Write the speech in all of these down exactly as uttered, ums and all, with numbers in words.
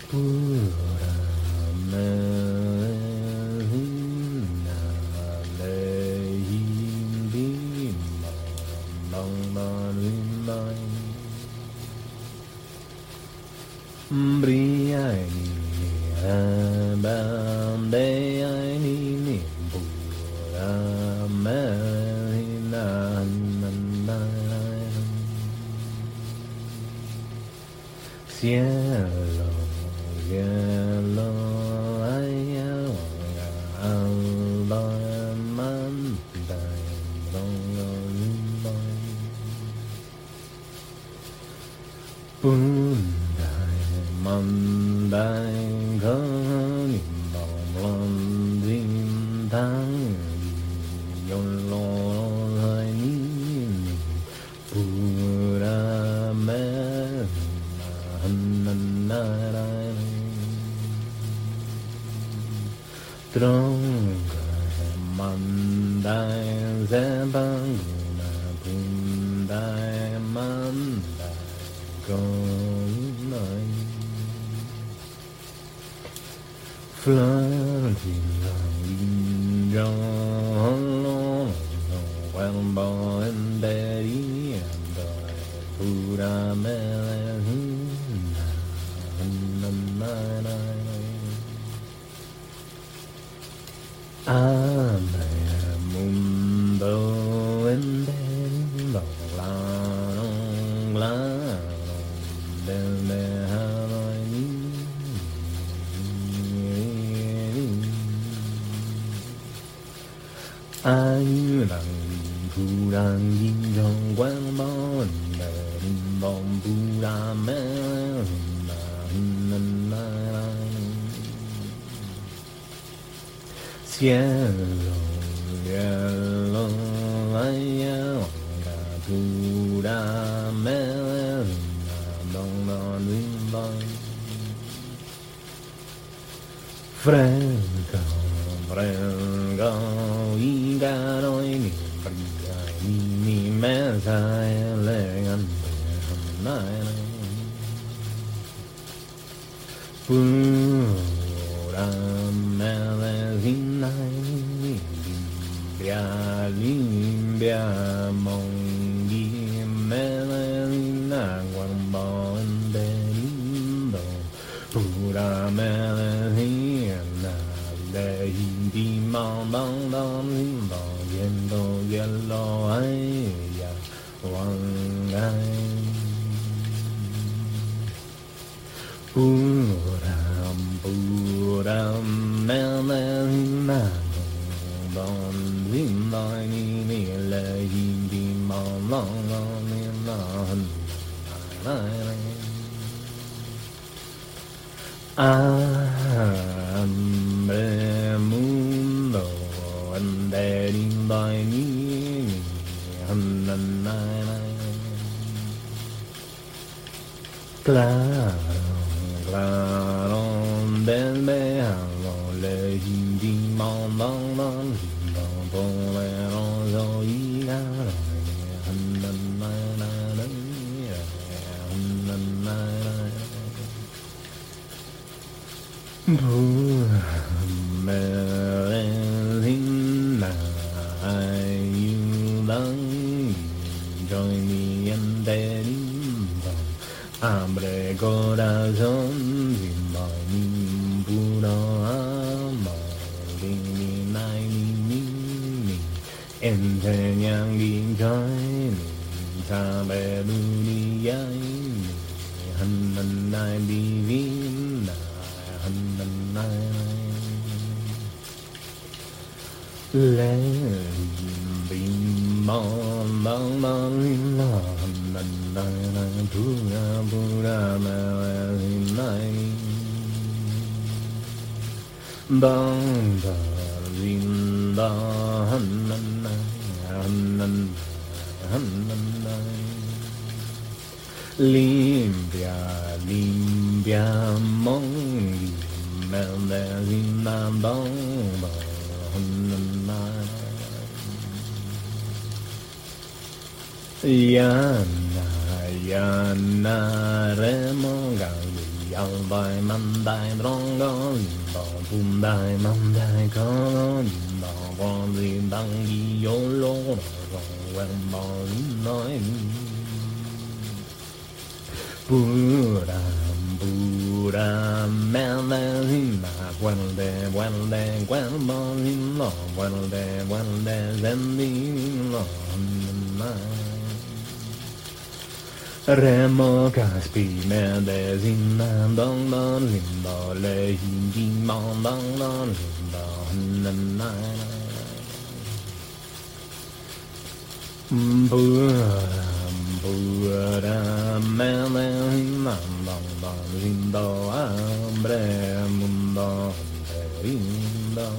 Pura me Briani Bandeani Nimbura Melina Cielo Cielo Ayao Alba Bundai Mandai Gani Bong Dim Tang Yon Lo Hai Ni Pura Me Hananai Tronga Mandai Zebanguna Bundai Mandai Gone Flooding in John Well born and daddy and Buddha Melina Ame Mundo and then La La Ai rằng Phu đang in trong quán món đèn bom Phu ra mẹ Cielo Cielo Ai Phu ra mẹ Đông non in bom Fresco Fresco I ga nói ni bria ni ni me sai le gan nai Pura me le zinai Limbia limbia mongi me le na quan bon de lindo Pura me le na de di mong dong dong bong yen do yellow ai ya wang ai Puram puram mel mel na bon lim lai ni ni le yin di mong long long ni na han lai lai Amre mundo andering by me Hananai Claro, claro Del bealo le hindi mon mon mon Don polero zo igaro Hananai Hananai Melina, you long join me and daddy. Hambre corazón, zimbani puro amor, ni nai ni ni, enseñan din join, sabe dunia ini, hananai divina. Le bim bon bon bon la na na na tu ya bu ra ma nai bon da rin da han na na han na han na limpia limpia mongi mel mel in na bon bon Yana yana remo gali Al Dai Man Dai Drong Gong Bo Bum Dai Man Dai Con Bo Bon Di Dang Gi Yo Lo Lo Wen Bo Lin Nói Buddha Buddha Man Da Zin Na Quan De Quan De Quan Bo Lin Lo Quan De Quan De Zen Di Lo Na Remo Caspi me de zin nan dong don lim do le yin jin mon dong don lim do nan na Buddha Buddha me de zin nan dong don lim do ambre mundo de lim do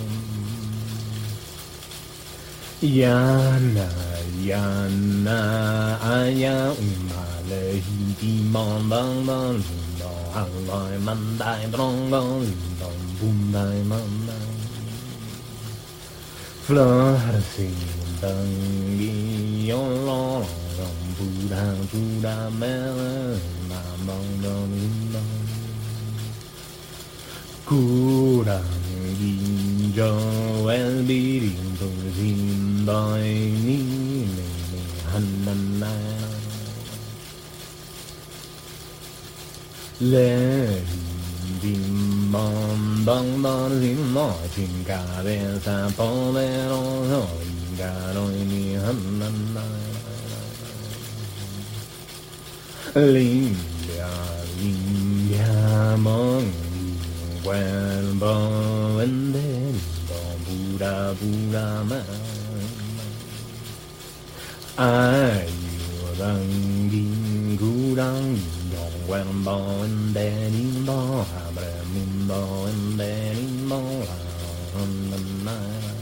Yana Yana Aya Uma Le Hi Di Mon Dong Don Lin Do Hang Loi Man Dai Drong Gong Lin Dong Bum Dai Man Dai Fleur Si Dang Gi Yo Lo Dong Buddha Buddha Me Ma Dong Dong Lin Dong Cu Dang Yin Jo El Bi Rin Tu Jin Doi Ni Ni Ni Han Nan Na Le Dim Bom Dong Don Jin Lo Jin Ga De Sa Po De Ro So Yin Ga Doi Ni Han Nan Na Lin Bia Lin Bia Mong Quan Bo Wen De Bo Buddha Buddha Ma Ai Yu Dang Gin Gu Dang Dong Quan Bo Wen De Nin Bo Ha Bre Min Bo Wen De Nin Bo La Hon Nan Na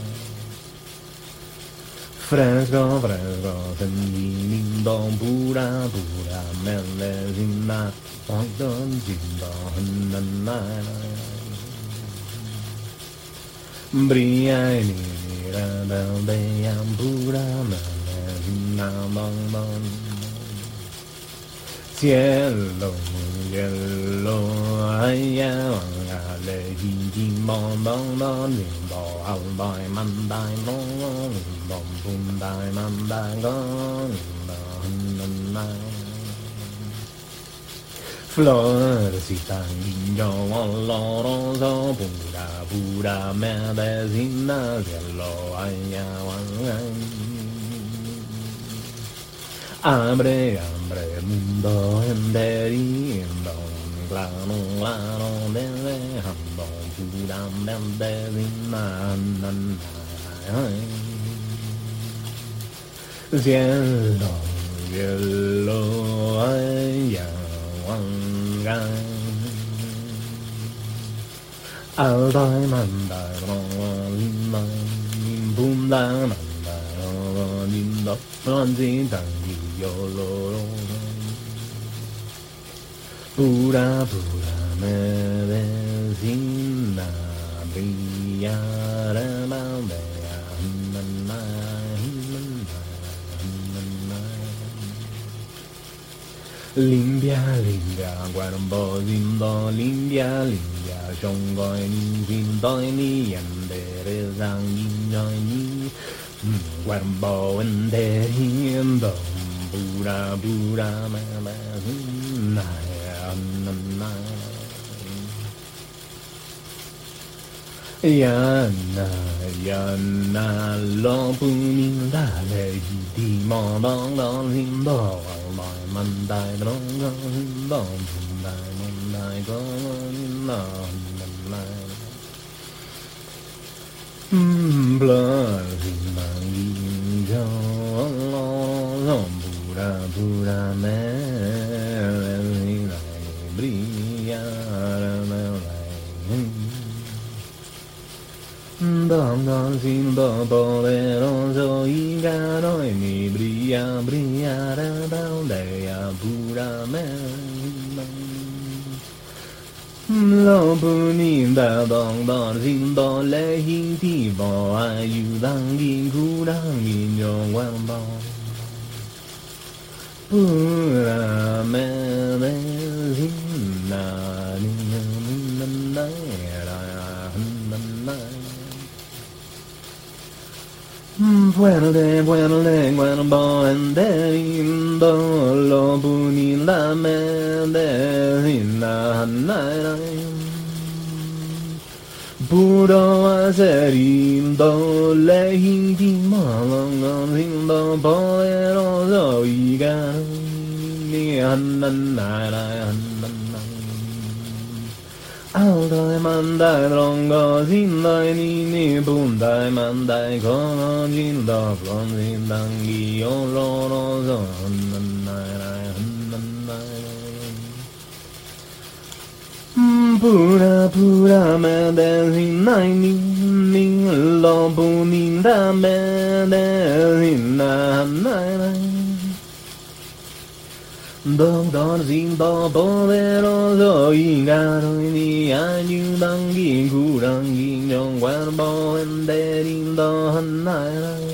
Fresco Fresco Sen Di Nin Do Buddha Buddha Men De Zin Na Bong Don Jin Do Hon Nan Na Bria ni ni ra bao de am Buddha ma na mong mong cielo cielo ai ya nga le hi ji mong mong mong ni bo al bai man dai mong bom bum dai man dai gong nan na Florecita niño oloroso Buddha Buddha me decina cielo allá van Abre abre mundo enterindo Claro claro desde Hando Buddha me decina Cielo cielo allá Al Dai Man Dai Ro Lin Dai Nin Bum Dai Man Dai Ro Lin Do Ron Zin Dang Gi Yo Lo Ro Buddha Buddha Me De Zin Na Bria Ra Bao De Nan Na Limpia, limpia, guarbo zindo, limpia, limpia, shongoi ni, zindoi ni, yandere zang yin joi ni, guarbo enteriendo, Buddha, Buddha, ma, ma, na, na, na, Yana, yana, lo punin da le hi di mo dong dong hin do Mai man dai dong dong hin do Pun dai man dai dong hin do Man dai Blood hin bang yin jo lo lo Buddha Buddha me Hi lai bria ra me lai Dong dong sin bo bo de ro so yi ga noi mi bria bria ra bao de ya Buddha me Lo bu ni da dong dong sin bo le hi ti bo a yu dang yin ku dang yin yong wang bo Buddha me de sin na Bueno de bueno de bueno bon de lindo lo bunila me de na na puro aserindo le hindi malong lindo poderoso y ni ananara Aldai mandai drongo zindai ni ni bundai mandai kono jindo flon zindangi oro no zo hananai hananai Pura pura me de zinai ni ni lo buninda me de zinanai Doctor Zindo poderoso y caro ni ayudangi kurangi trong cuerpo enterindo hanai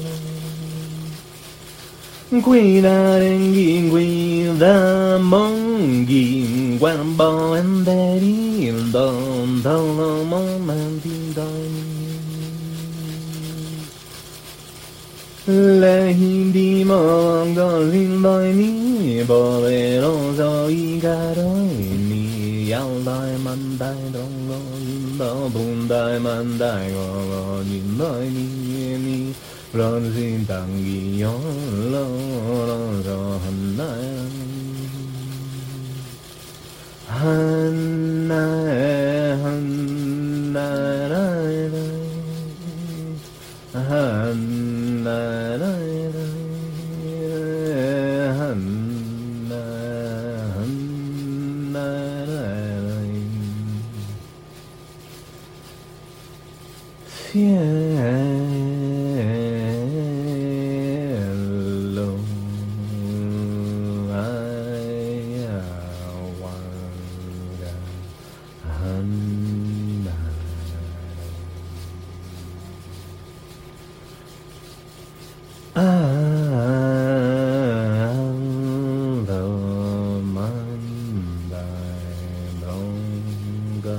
Cuidarengi cuida mongi cuerpo enterindo todo momentito Le hindi mongo zindoi ni poderoso y caro ni Aldai mandai drongo zindo bundai mandai gogo zindoi ni ni Ron zindangi yon lo lo so hanai Hanai hanai hanai Cielo ayahuasca Ando mandai drongo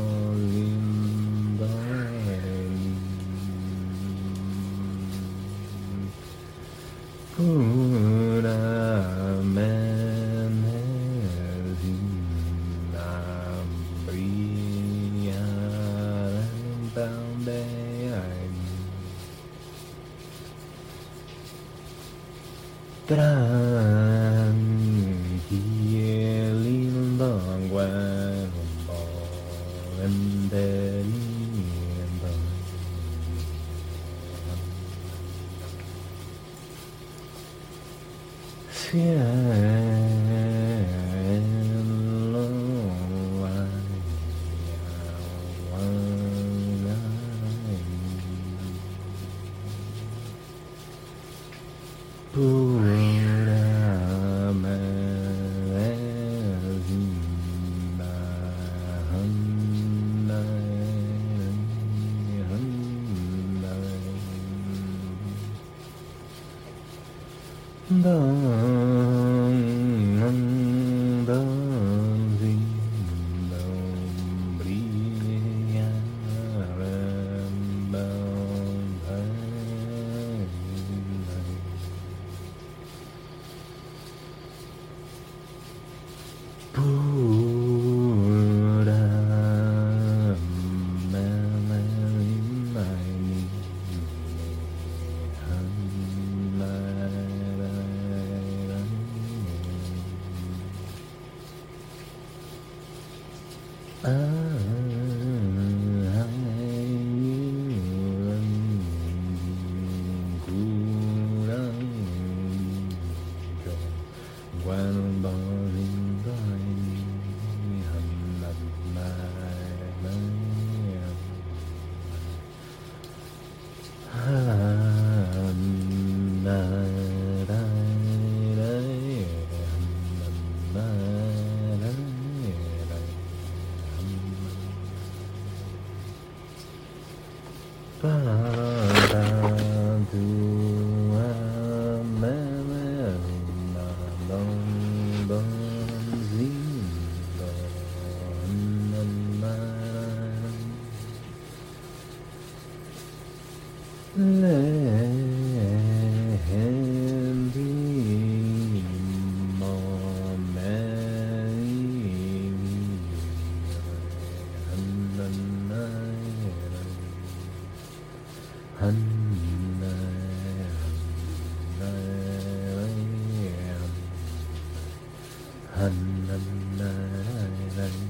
Pura menezina brillar donde hay tranquilo cuerpo enterindo Cielo pura medicina Dong dong dong brillar Pura Dong dong zin dong hun, hun, hun, hun,